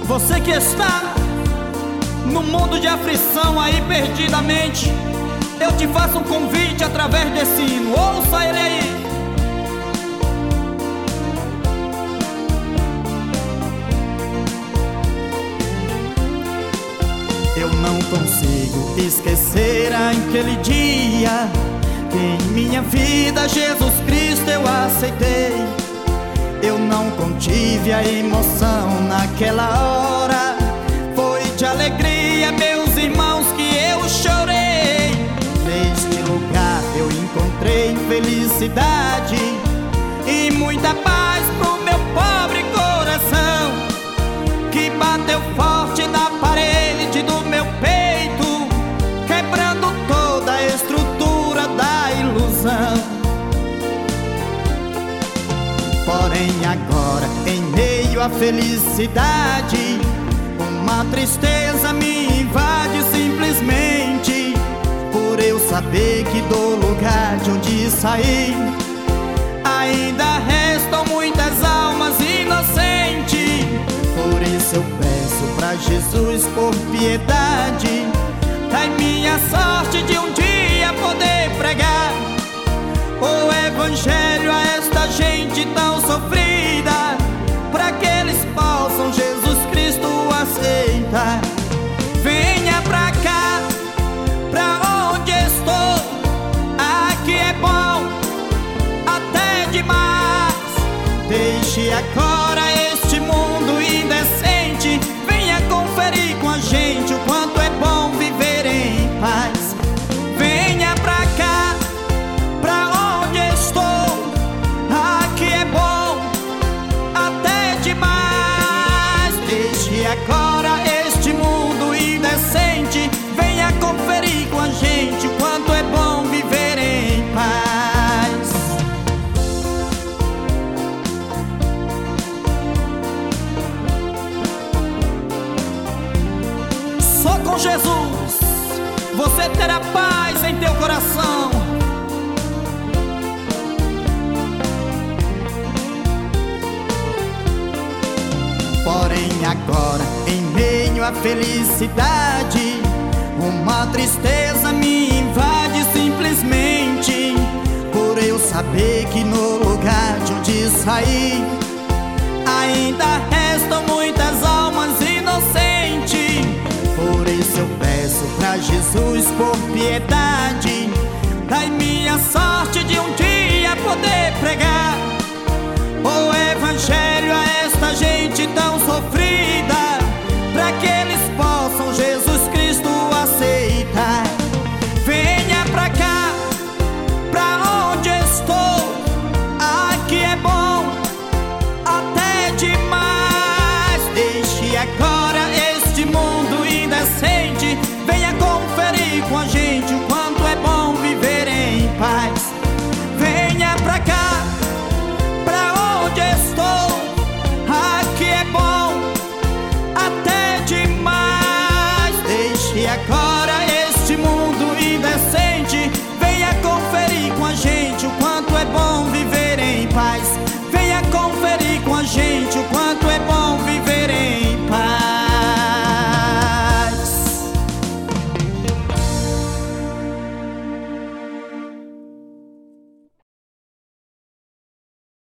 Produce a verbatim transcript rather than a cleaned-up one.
Você que está no mundo de aflição aí perdidamente, eu te faço um convite através desse hino. Ouça ele aí. Eu não consigo esquecer aquele dia que em minha vida Jesus Cristo eu aceitei. Eu não contive a emoção naquela hora, foi de alegria, meus irmãos, que eu chorei. Neste lugar eu encontrei felicidade e muita paz pro meu pobre coração, que bateu forte na parede do meu peito, quebrando toda a estrutura da ilusão. Porém agora, em meio à felicidade, uma tristeza me invade simplesmente, por eu saber que do lugar de onde saí ainda restam muitas almas inocentes. Por isso eu peço pra Jesus, por piedade, dai minha sorte de um dia poder pregar o evangelho a esta gente tão sofrida, para que eles possam Jesus Cristo aceitar. Venha pra cá, pra onde estou, aqui é bom até demais. Deixe agora este mundo indecente, venha conferir com a gente o quanto é bom viver em paz. Venha pra cá, pra onde estou, aqui é bom até demais. Deixe agora este mundo indecente, venha conferir com a gente o quanto é bom viver em paz. Só com Jesus você terá paz em teu coração. Porém agora, em meio à felicidade, uma tristeza me invade simplesmente, por eu saber que no lugar de onde saí ainda restam muitas almas inocentes. Por isso eu peço pra Jesus, por piedade, dai minha sorte de um dia poder pregar